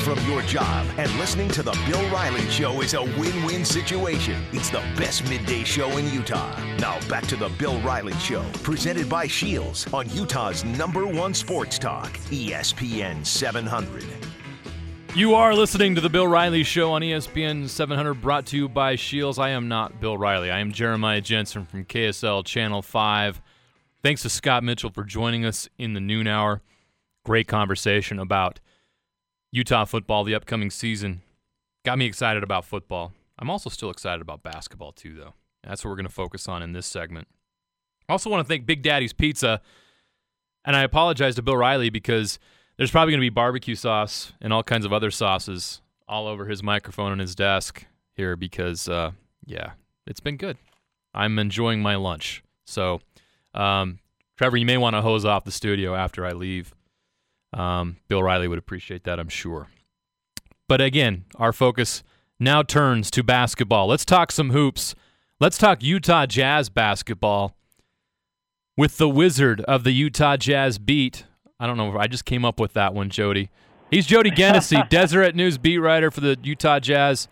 from your job, and listening to The Bill Riley Show is a win-win situation. It's the best midday show in Utah. Now back to The Bill Riley Show, presented by Shields on Utah's #1 sports talk, ESPN 700. You are listening to The Bill Riley Show on ESPN 700, brought to you by Shields. I am not Bill Riley. I am Jeremiah Jensen from KSL Channel 5. Thanks to Scott Mitchell for joining us in the noon hour. Great conversation about Utah football, the upcoming season. Got me excited about football. I'm also still excited about basketball too, though. That's what we're going to focus on in this segment. I also want to thank Big Daddy's Pizza, and I apologize to Bill Riley because there's probably going to be barbecue sauce and all kinds of other sauces all over his microphone and his desk here because, it's been good. I'm enjoying my lunch. So, Trevor, you may want to hose off the studio after I leave. Bill Riley would appreciate that, I'm sure. But again, our focus now turns to basketball. Let's talk some hoops. Let's talk Utah Jazz basketball with the wizard of the Utah Jazz beat. I don't know. I just came up with that one, Jody. He's Jody Genessy, Deseret News beat writer for the Utah Jazz.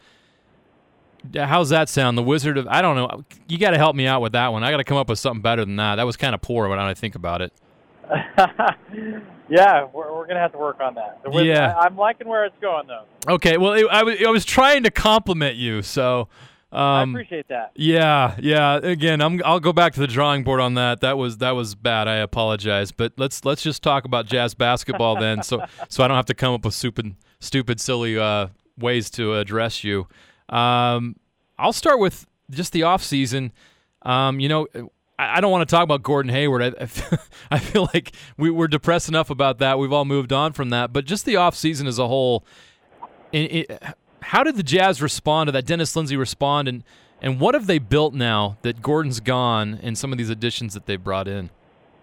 How's that sound? The wizard of, I don't know. You got to help me out with that one. I got to come up with something better than that. That was kind of poor when I think about it. Yeah, we're going to have to work on that. Yeah. I'm liking where it's going, though. Okay, well, I was trying to compliment you, so... I appreciate that. Yeah. Again, I'll go back to the drawing board on that. That was bad. I apologize. But let's just talk about Jazz basketball then, so I don't have to come up with stupid, silly ways to address you. I'll start with just the off season. I don't want to talk about Gordon Hayward. I feel like we're depressed enough about that. We've all moved on from that. But just the off season as a whole. How did the Jazz respond to that? Dennis Lindsey respond, and what have they built now that Gordon's gone and some of these additions that they've brought in?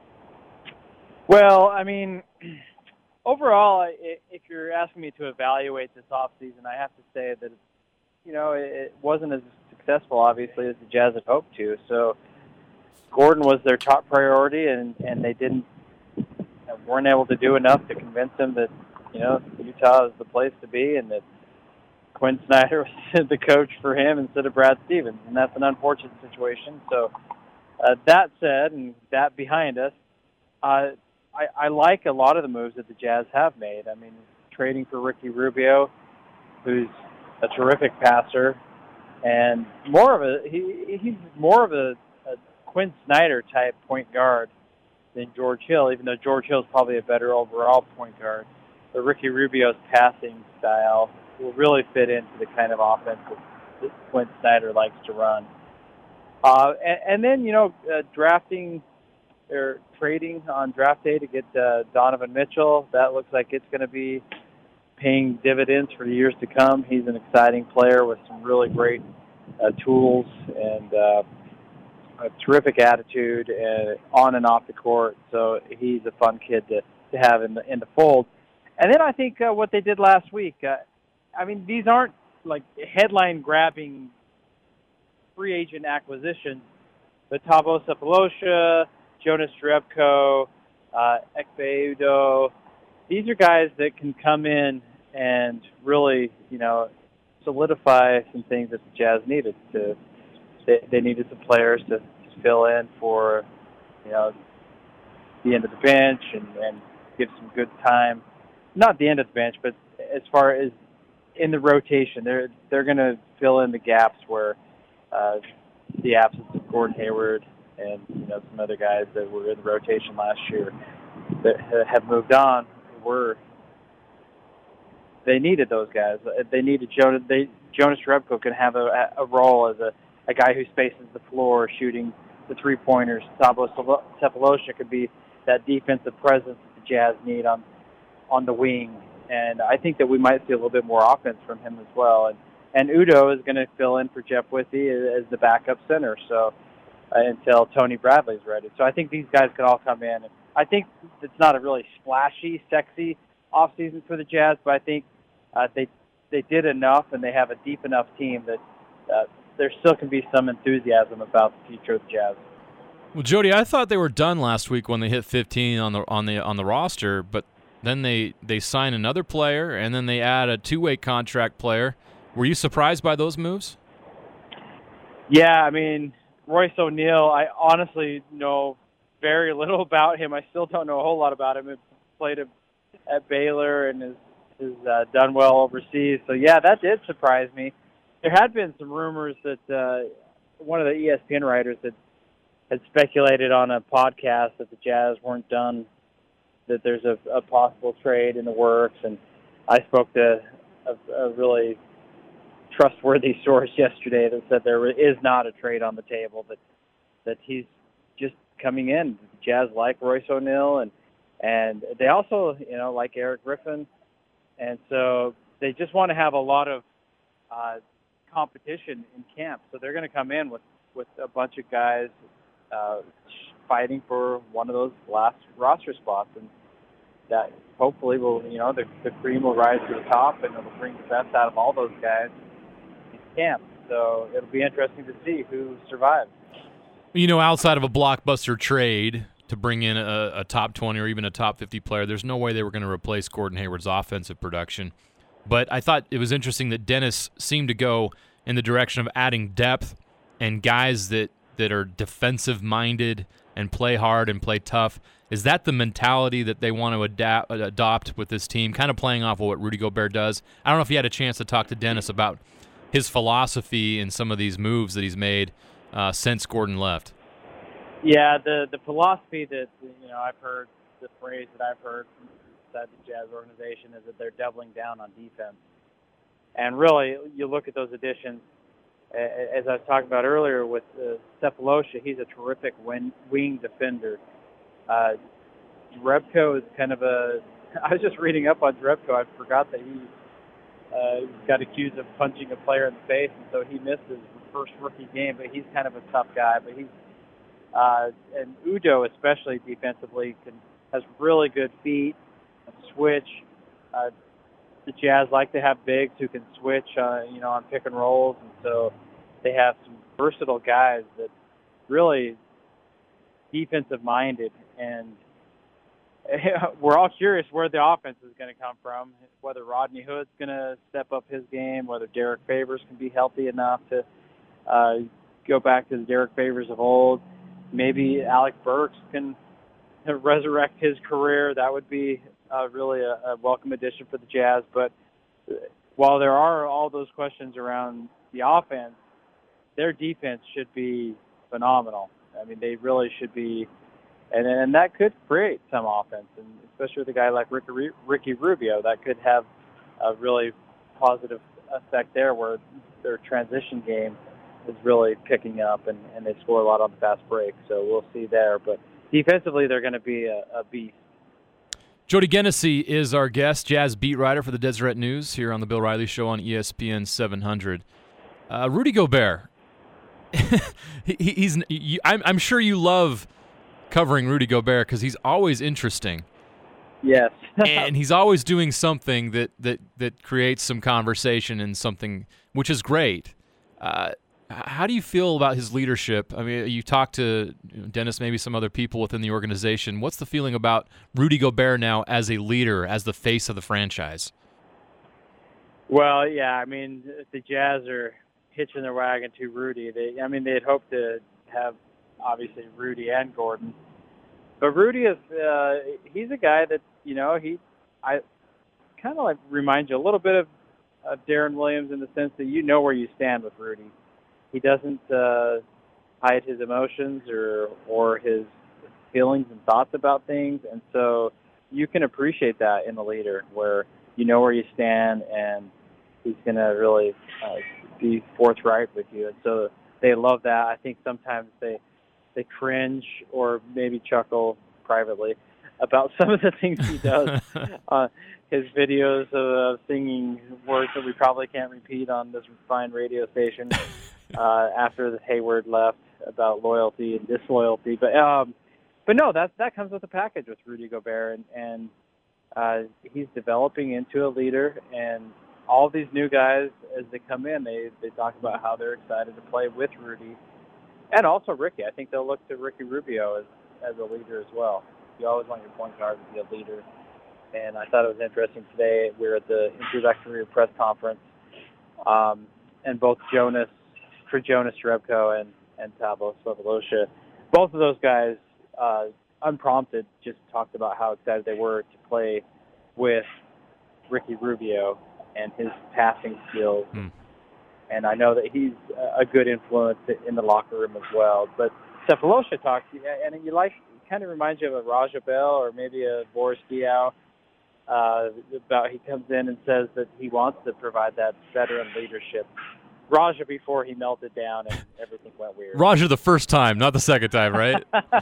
Well, I mean, overall, if you're asking me to evaluate this offseason, I have to say that, it wasn't as successful, obviously, as the Jazz had hoped to. So Gordon was their top priority, and they weren't able to do enough to convince them that, Utah is the place to be and that Quinn Snyder was the coach for him instead of Brad Stevens, and that's an unfortunate situation. So that said, and that behind us, I like a lot of the moves that the Jazz have made. I mean, trading for Ricky Rubio, who's a terrific passer, and he's more of a Quinn Snyder type point guard than George Hill, even though George Hill's probably a better overall point guard. But Ricky Rubio's passing style will really fit into the kind of offense that Quinn Snyder likes to run. And then, drafting or trading on draft day to get Donovan Mitchell, that looks like it's going to be paying dividends for years to come. He's an exciting player with some really great tools and a terrific attitude on and off the court. So he's a fun kid to have in the fold. And then I think what they did last week, these aren't like headline-grabbing free agent acquisitions, but Thabo Sefolosha, Jonas Jerebko, Ekpe Udoh, these are guys that can come in and really, solidify some things that the Jazz needed. They needed some players to fill in for, the end of the bench and give some good time. Not the end of the bench, but as far as in the rotation, they're going to fill in the gaps where the absence of Gordon Hayward and some other guys that were in the rotation last year that have moved on they needed those guys. They needed Jonas Jerebko can have a role as a guy who spaces the floor, shooting the three-pointers. Thabo Sefolosha could be that defensive presence that the Jazz need on the wing. And I think that we might see a little bit more offense from him as well. And Udoh is going to fill in for Jeff Withey as the backup center until Tony Bradley's ready. So I think these guys can all come in. And I think it's not a really splashy, sexy offseason for the Jazz, but I think they did enough and they have a deep enough team that there still can be some enthusiasm about the future of the Jazz. Well, Jody, I thought they were done last week when they hit 15 on the roster, but Then they sign another player, and then they add a two-way contract player. Were you surprised by those moves? Yeah, I mean, Royce O'Neal, I honestly know very little about him. I still don't know a whole lot about him. He played at Baylor and has done well overseas. So, yeah, that did surprise me. There had been some rumors that one of the ESPN writers had speculated on a podcast that the Jazz weren't done, that there's a possible trade in the works. And I spoke to a really trustworthy source yesterday that said there is not a trade on the table, that he's just coming in. The Jazz like Royce O'Neal, and they also, like Eric Griffin. And so they just want to have a lot of competition in camp. So they're going to come in with a bunch of guys fighting for one of those last roster spots, and that hopefully will, the cream will rise to the top, and it'll bring the best out of all those guys in camp. So it'll be interesting to see who survives. Outside of a blockbuster trade to bring in a top 20 or even a top 50 player, there's no way they were going to replace Gordon Hayward's offensive production. But I thought it was interesting that Dennis seemed to go in the direction of adding depth and guys that are defensive-minded and play hard and play tough. Is that the mentality that they want to adopt with this team, kind of playing off of what Rudy Gobert does? I don't know if you had a chance to talk to Dennis about his philosophy and some of these moves that he's made since Gordon left. Yeah, the philosophy that I've heard, the phrase that I've heard from inside the Jazz organization is that they're doubling down on defense. And really, you look at those additions, as I was talking about earlier with Sefolosha, he's a terrific wing defender. Jerebko is kind of I was just reading up on Jerebko. I forgot that he got accused of punching a player in the face, and so he missed his first rookie game, but he's kind of a tough guy. But and Udo, especially defensively, has really good feet, switch. The Jazz like to have bigs who can switch, on pick and rolls, and so they have some versatile guys that really defensive-minded, and we're all curious where the offense is going to come from, whether Rodney Hood's going to step up his game, whether Derek Favors can be healthy enough to go back to the Derek Favors of old. Maybe Alec Burks can resurrect his career. That would be really a welcome addition for the Jazz. But while there are all those questions around the offense, their defense should be phenomenal. I mean, they really should be, and that could create some offense, and especially with a guy like Ricky Rubio, that could have a really positive effect there, where their transition game is really picking up, and they score a lot on the fast break. So we'll see there. But defensively, they're going to be a beast. Jody Genessy is our guest, Jazz beat writer for the Deseret News here on the Bill Riley Show on ESPN 700. Rudy Gobert, I'm sure you love covering Rudy Gobert because he's always interesting. Yes. And he's always doing something that creates some conversation and something, which is great. How do you feel about his leadership? I mean, you talked to Dennis, maybe some other people within the organization. What's the feeling about Rudy Gobert now as a leader, as the face of the franchise? Well, yeah, I mean, the Jazz are hitching their wagon to Rudy. They'd hoped to have, obviously, Rudy and Gordon. But Rudy is, he's a guy that, I kind of like reminds you a little bit of Deron Williams in the sense that you know where you stand with Rudy. He doesn't hide his emotions or his feelings and thoughts about things, and so you can appreciate that in the leader, where you know where you stand, and he's going to really be forthright with you. And so they love that. I think sometimes they cringe or maybe chuckle privately about some of the things he does. His videos of singing words that we probably can't repeat on this fine radio station after Hayward left, about loyalty and disloyalty. But no, that comes with the package with Rudy Gobert, and he's developing into a leader. And all these new guys, as they come in, they talk about how they're excited to play with Rudy, and also Ricky. I think they'll look to Ricky Rubio as a leader as well. You always want your point guard to be a leader. and I thought it was interesting today. We were at the introductory press conference, and both Jonas Jerebko and Tavo Svevolosha, both of those guys, unprompted, just talked about how excited they were to play with Ricky Rubio and his passing skills. And I know that he's a good influence in the locker room as well. But Sefolosha talks, and it kind of reminds you of a Raja Bell or maybe a Boris Diaw. About he comes in and says that he wants to provide that veteran leadership. Raja before he melted down and everything went weird. Raja the first time, not the second time, right?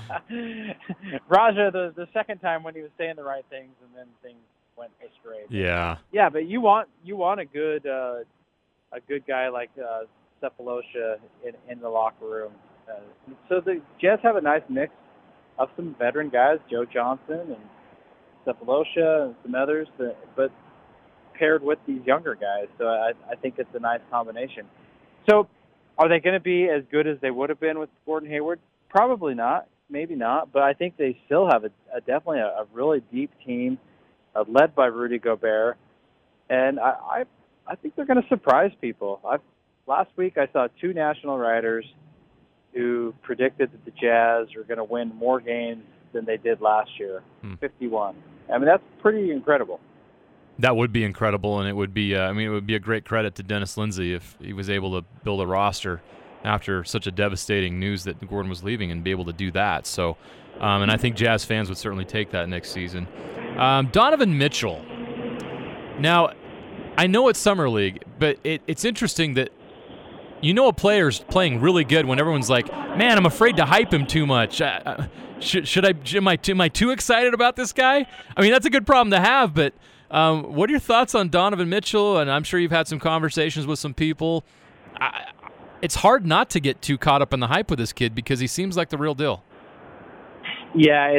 Raja the second time when he was saying the right things and then things went astray. Yeah. Yeah, but you want a good guy like Sefolosha in the locker room. So the Jazz have a nice mix of some veteran guys, Joe Johnson and Sefolosha and some others, but paired with these younger guys. So I think it's a nice combination. So are they going to be as good as they would have been with Gordon Hayward? Probably not. Maybe not. But I think they still have definitely a really deep team led by Rudy Gobert. And I think they're going to surprise people. Last week I saw 2 national writers who predicted that the Jazz are going to win more games than they did last year, 51. I mean, that's pretty incredible. That would be incredible, and it would be it would be a great credit to Dennis Lindsey if he was able to build a roster after such a devastating news that Gordon was leaving and be able to do that. So, and I think Jazz fans would certainly take that next season. Donovan Mitchell. Now, I know it's Summer League, but it's interesting that a player's playing really good when everyone's like, man, I'm afraid to hype him too much. Am I too excited about this guy? I mean, that's a good problem to have, but what are your thoughts on Donovan Mitchell? And I'm sure you've had some conversations with some people. It's hard not to get too caught up in the hype with this kid because he seems like the real deal. Yeah,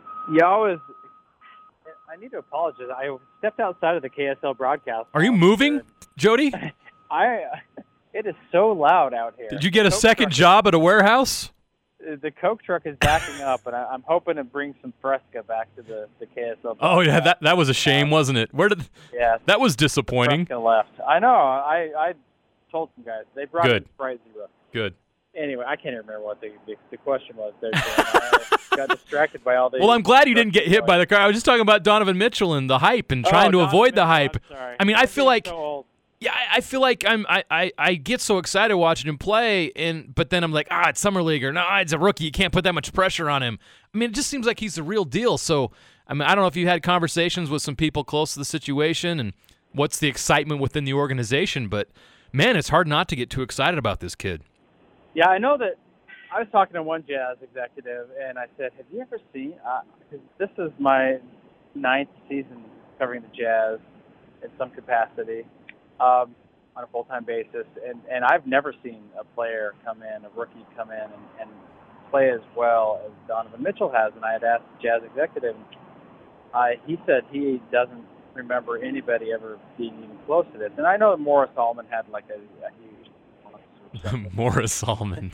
I need to apologize. I stepped outside of the KSL broadcast. Are you moving, Jody? It is so loud out here. Did you get a second job at a warehouse? The Coke truck is backing up, and I'm hoping to bring some Fresca back to the KSL. Oh yeah, that was a shame, wasn't it? Yeah, that was disappointing. Fresca left. I know. I told some guys they brought in Sprite Zero. Good. Anyway, I can't even remember what the question was there. I got distracted by all the. Well, I'm glad you didn't get hit by the car. I was just talking about Donovan Mitchell and the hype and trying to avoid the hype. I'm sorry. I mean, I feel like. So old. Yeah, I feel like I get so excited watching him play, but then I'm like, it's Summer League, or no, it's a rookie. You can't put that much pressure on him. I mean, it just seems like he's the real deal. So, I mean, I don't know if you had conversations with some people close to the situation and what's the excitement within the organization, but man, it's hard not to get too excited about this kid. Yeah, I know that. I was talking to one Jazz executive, and I said, have you ever seen, because this is my 9th season covering the Jazz in some capacity, on a full-time basis, and I've never seen a rookie come in and play as well as Donovan Mitchell has. And I had asked the Jazz executive, he said he doesn't remember anybody ever being even close to this. And I know that Morris Allman had like a huge... Morris Allman.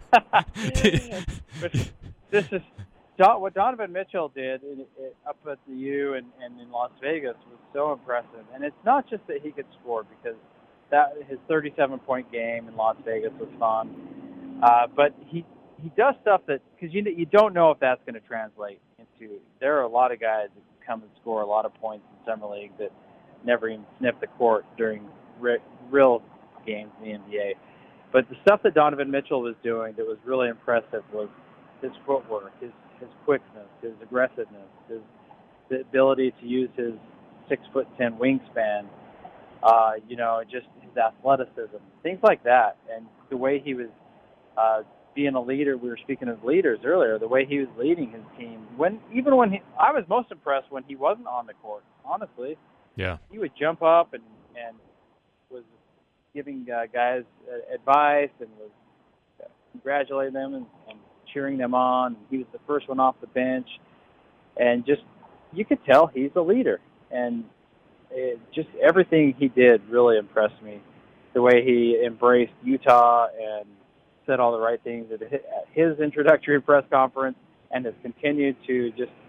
This is what Donovan Mitchell did up at the U and in Las Vegas was so impressive. And it's not just that he could score, because his 37-point game in Las Vegas was fun. But he does stuff that, because you don't know if that's going to translate into. There are a lot of guys that come and score a lot of points in Summer League that never even sniff the court during real games in the NBA. But the stuff that Donovan Mitchell was doing that was really impressive was his footwork, his quickness, his aggressiveness, the ability to use his 6'10" wingspan, just his athleticism, things like that, and the way he was being a leader. We were speaking of leaders earlier. The way he was leading his team, I was most impressed when he wasn't on the court. Honestly, yeah, he would jump up and was giving guys advice and was congratulating them and cheering them on. He was the first one off the bench, and just you could tell he's a leader. And just everything he did really impressed me. The way he embraced Utah and said all the right things at his introductory press conference, and has continued to just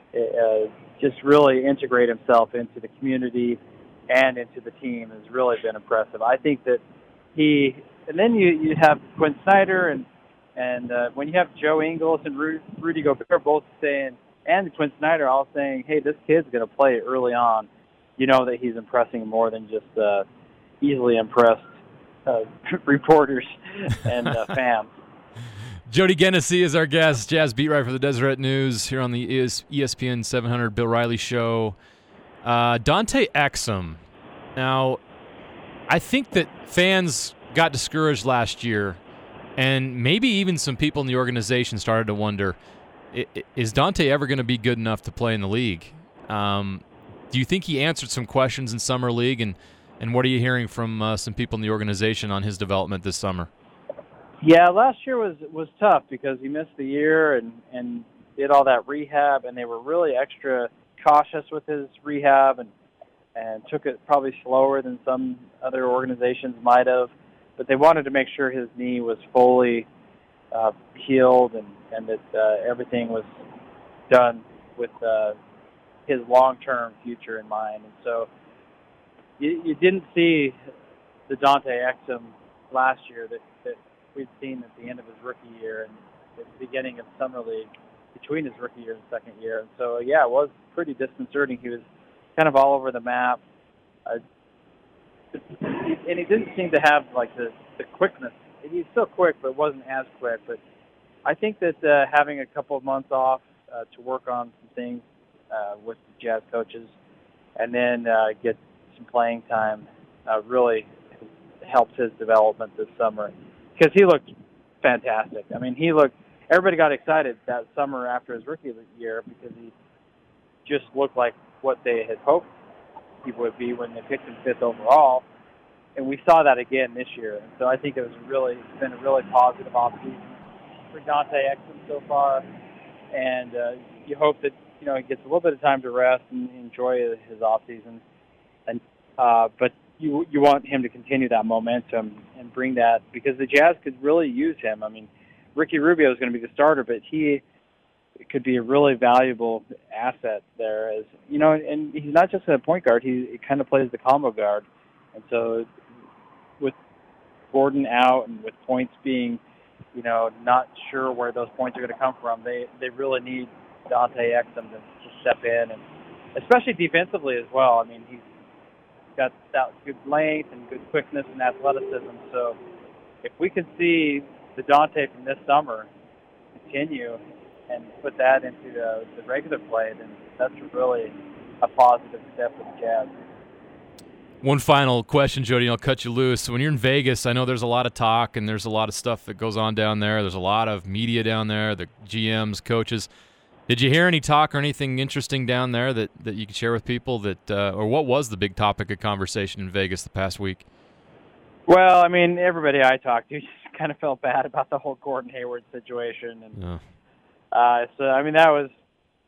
just really integrate himself into the community and into the team has really been impressive. I think that and then you have Quinn Snyder and when you have Joe Ingles and Rudy Gobert both saying, and Quinn Snyder all saying, hey, this kid's going to play early on, you know that he's impressing more than just easily impressed reporters and fans. Jody Genessee is our guest, Jazz beat writer for the Deseret News here on the ESPN 700 Bill Riley Show. Dante Exum. Now, I think that fans got discouraged last year, and maybe even some people in the organization started to wonder, is Dante ever going to be good enough to play in the league? Do you think he answered some questions in Summer League, and what are you hearing from some people in the organization on his development this summer? Yeah, last year was tough because he missed the year and did all that rehab, and they were really extra cautious with his rehab and took it probably slower than some other organizations might have. But they wanted to make sure his knee was fully healed and that everything was done with his long-term future in mind. And so you didn't see the Dante Exum last year that we'd seen at the end of his rookie year and at the beginning of Summer League between his rookie year and second year. And so, yeah, it was pretty disconcerting. He was kind of all over the map. And he didn't seem to have, like, the quickness. He's still quick, but wasn't as quick. But I think that having a couple of months off to work on some things with the Jazz coaches and then get some playing time really helped his development this summer. Because he looked fantastic. I mean, everybody got excited that summer after his rookie year because he just looked like what they had hoped he would be when they picked him 5th overall. And we saw that again this year. And so I think it's been a really positive offseason for Dante Exum so far. And you hope that, he gets a little bit of time to rest and enjoy his offseason. And but you want him to continue that momentum and bring that, because the Jazz could really use him. I mean, Ricky Rubio is going to be the starter, but he could be a really valuable asset there. As and he's not just a point guard; he kind of plays the combo guard. And so, with Gordon out and with points being, not sure where those points are going to come from, they really need Dante Exum to step in, and especially defensively as well. I mean, he's got that good length and good quickness and athleticism. So if we can see the Dante from this summer continue and put that into the regular play, then that's really a positive step for the Jazz. One final question, Jody, and I'll cut you loose. So when you're in Vegas, I know there's a lot of talk and there's a lot of stuff that goes on down there. There's a lot of media down there, the GMs, coaches. Did you hear any talk or anything interesting down there that you could share with people or what was the big topic of conversation in Vegas the past week? Well, I mean, everybody I talked to just kind of felt bad about the whole Gordon Hayward situation. And so, I mean, that was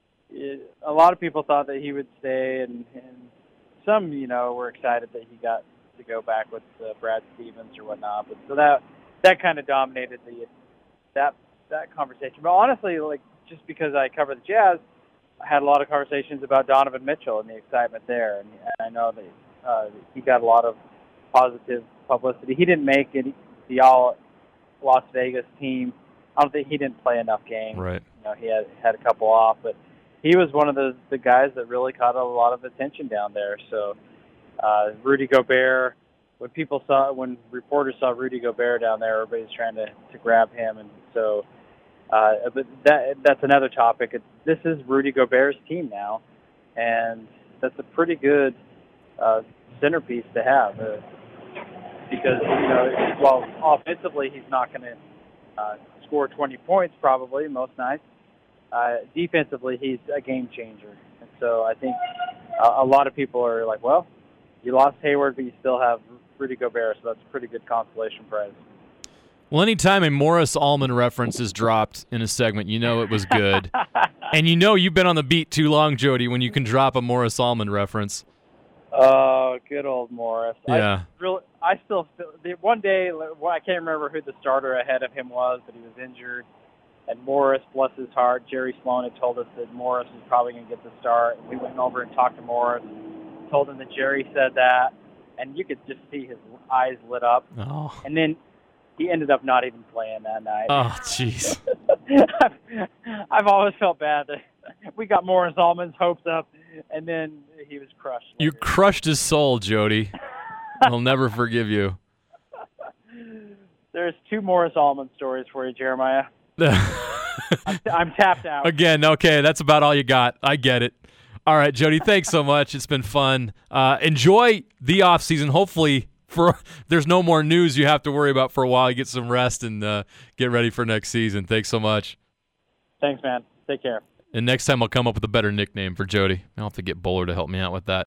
a lot of people thought that he would stay, and some, were excited that he got to go back with Brad Stevens or whatnot. But so that kind of dominated that conversation. But honestly, just because I cover the Jazz, I had a lot of conversations about Donovan Mitchell and the excitement there, and I know that he got a lot of positive publicity. He didn't make the all Las Vegas team. I don't think he didn't play enough games. Right. He had a couple off, but he was one of the guys that really caught a lot of attention down there. So Rudy Gobert, when reporters saw Rudy Gobert down there, everybody's trying to grab him, and so. But that's another topic. This is Rudy Gobert's team now, and that's a pretty good centerpiece to have because, while offensively he's not going to score 20 points probably most nights, defensively he's a game changer. And so I think a lot of people are like, well, you lost Hayward, but you still have Rudy Gobert, so that's a pretty good consolation prize. Well, anytime a Morris Allman reference is dropped in a segment, it was good. And you've been on the beat too long, Jody, when you can drop a Morris Allman reference. Oh, good old Morris. Yeah. I still feel one day, I can't remember who the starter ahead of him was, but he was injured. And Morris, bless his heart, Jerry Sloan had told us that Morris was probably going to get the start. And we went over and talked to Morris, told him that Jerry said that, and you could just see his eyes lit up. Oh. And then he ended up not even playing that night. Oh, jeez. I've always felt bad that we got Morris Allman's hopes up, and then he was crushed. You crushed his soul, Jody. I'll never forgive you. There's 2 Morris Allman stories for you, Jeremiah. I'm tapped out. Again, okay, that's about all you got. I get it. All right, Jody, thanks so much. It's been fun. Enjoy the off season. Hopefully, there's no more news you have to worry about for a while. You get some rest and get ready for next season. Thanks so much. Thanks, man. Take care. And next time I'll come up with a better nickname for Jody. I'll have to get Bowler to help me out with that.